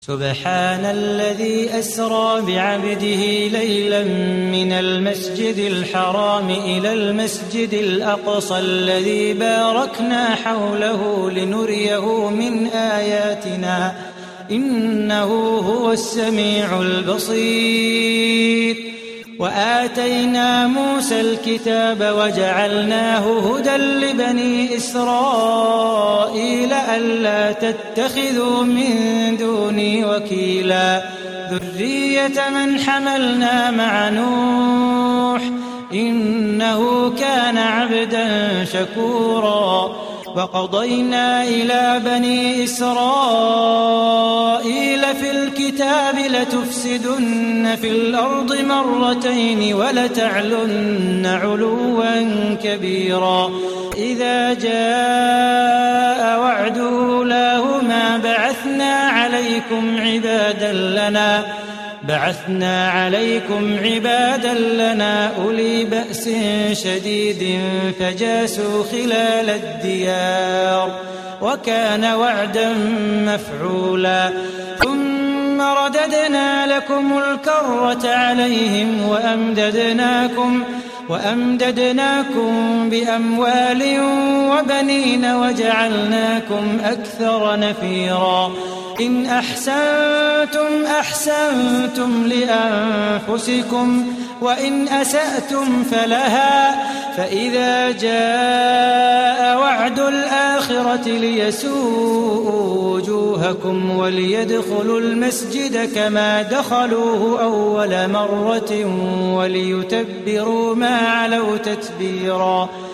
سبحان الذي أسرى بعبده ليلا من المسجد الحرام إلى المسجد الأقصى الذي باركنا حوله لنريه من آياتنا إنه هو السميع البصير. وآتينا موسى الكتاب وجعلناه هدى لبني إسرائيل ألا تتخذوا من دوني وكيلا ذرية من حملنا مع نوح إنه كان عبدا شكورا. وقضينا إلى بني إسرائيل في الكتاب لتفسدن في الأرض مرتين ولتعلن علوا كبيرا. إذا جاء وعد أولاهما بعثنا عليكم عبادا لنا أولي بأس شديد فجاسوا خلال الديار وكان وعدا مفعولا. ثم رددنا لكم الكرة عليهم وأمددناكم بأموال وبنين وجعلناكم أكثر نفيرا. إن أحسنتم أحسنتم لأنفسكم وإن أسأتم فلها. فإذا جاء وعد الآخرة ليسوءوا وجوهكم وليدخلوا المسجد كما دخلوه أول مرة وليتبروا ما علوا تتبيرا.